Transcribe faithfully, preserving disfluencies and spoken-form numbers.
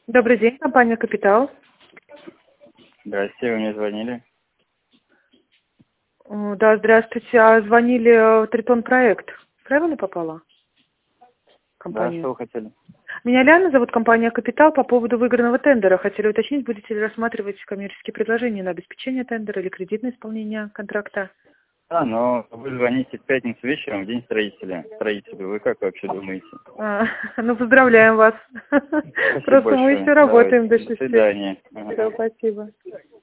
Добрый день, компания «Капитал». Здрасте, вы мне звонили? Э, Да, здравствуйте. А звонили в Тритон проект. Правильно попала? Да, Компания. что вы хотели? Меня Ляна зовут, компания «Капитал». По поводу выигранного тендера. Хотели уточнить, будете ли рассматривать коммерческие предложения на обеспечение тендера или кредитное исполнение контракта? А, но вы звоните в пятницу вечером, в день строителя. Строителю. Вы как вообще думаете? А, ну, поздравляем вас. Спасибо Просто мы большое. еще Давайте. работаем до До шести. свидания. Все, Ага. спасибо.